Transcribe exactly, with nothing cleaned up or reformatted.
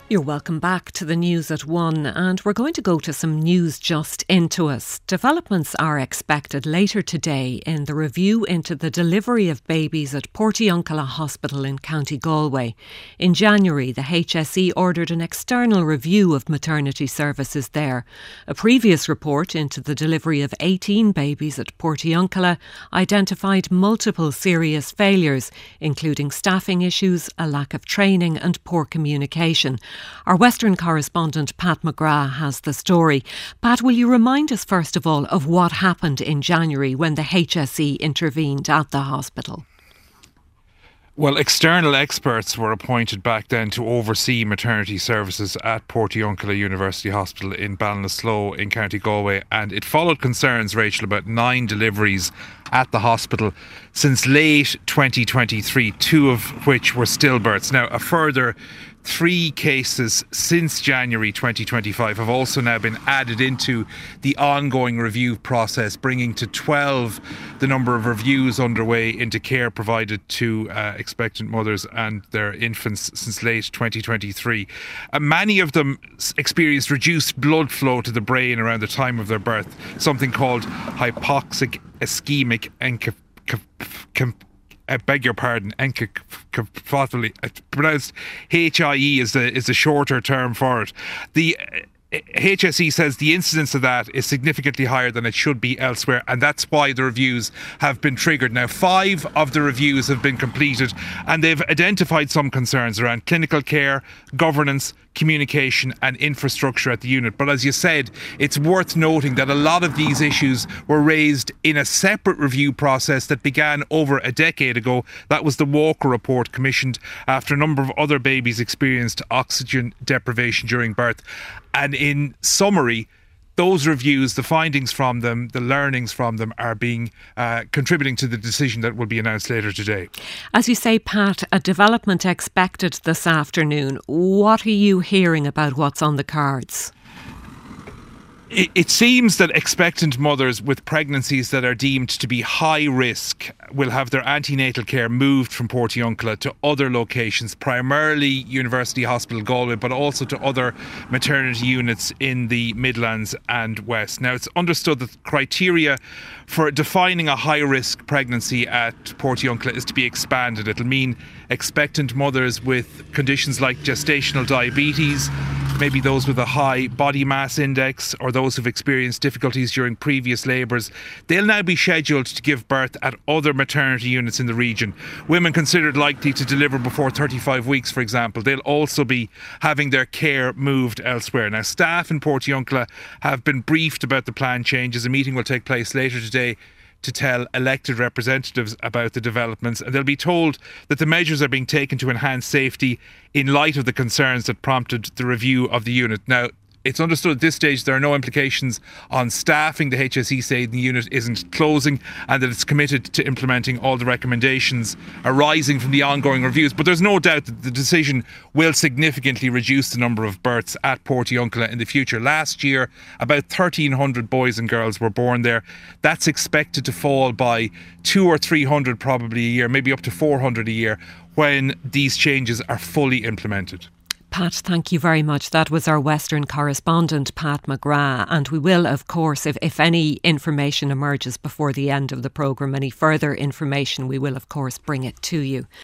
You're welcome back to the news at one, and we're going to go to some news just into us. Developments are expected later today in the review into the delivery of babies at Portiuncula Hospital in County Galway. In January, the H S E ordered an external review of maternity services there. A previous report into the delivery of eighteen babies at Portiuncula identified multiple serious failures, including staffing issues, a lack of training and poor communication. Our Western correspondent Pat McGrath has the story. Pat, will you remind us first of all of what happened in January when the H S E intervened at the hospital? Well, external experts were appointed back then to oversee maternity services at Portiuncula University Hospital in Ballinasloe in County Galway, and it followed concerns, Rachel, about nine deliveries at the hospital since late twenty twenty-three, two of which were stillbirths. Now, a further three cases since January twenty twenty-five have also now been added into the ongoing review process, bringing to twelve the number of reviews underway into care provided to uh, expectant mothers and their infants since late twenty twenty-three. Uh, many of them experienced reduced blood flow to the brain around the time of their birth, something called hypoxic ischemic encephalopathy. I beg your pardon, encephalopathy. Pronounced H I E is the is the shorter term for it. The H S E says the incidence of that is significantly higher than it should be elsewhere, and that's why the reviews have been triggered. Now, five of the reviews have been completed, and they've identified some concerns around clinical care, governance, communication and infrastructure at the unit. But as you said, it's worth noting that a lot of these issues were raised in a separate review process that began over a decade ago. That was the Walker report, commissioned after a number of other babies experienced oxygen deprivation during birth. And in summary, those reviews, the findings from them, the learnings from them are being uh, contributing to the decision that will be announced later today. As you say, Pat, a development expected this afternoon. What are you hearing about what's on the cards? It, it seems that expectant mothers with pregnancies that are deemed to be high risk will have their antenatal care moved from Portiuncula to other locations, primarily University Hospital Galway, but also to other maternity units in the Midlands and West. Now, it's understood that the criteria for defining a high-risk pregnancy at Portiuncula is to be expanded. It'll mean expectant mothers with conditions like gestational diabetes, maybe those with a high body mass index, or those who've experienced difficulties during previous labours. They'll now be scheduled to give birth at other maternity units in the region. Women considered likely to deliver before thirty-five weeks, for example, they'll also be having their care moved elsewhere. Now, staff in Portiuncula have been briefed about the planned changes. A meeting will take place later today to tell elected representatives about the developments, and they'll be told that the measures are being taken to enhance safety in light of the concerns that prompted the review of the unit. Now, it's understood at this stage there are no implications on staffing. The H S E say the unit isn't closing and that it's committed to implementing all the recommendations arising from the ongoing reviews. But there's no doubt that the decision will significantly reduce the number of births at Portiuncula in the future. Last year, about thirteen hundred boys and girls were born there. That's expected to fall by two or three hundred probably a year, maybe up to four hundred a year, when these changes are fully implemented. Pat, thank you very much. That was our Western correspondent, Pat McGrath. And we will, of course, if, if any information emerges before the end of the programme, any further information, we will, of course, bring it to you.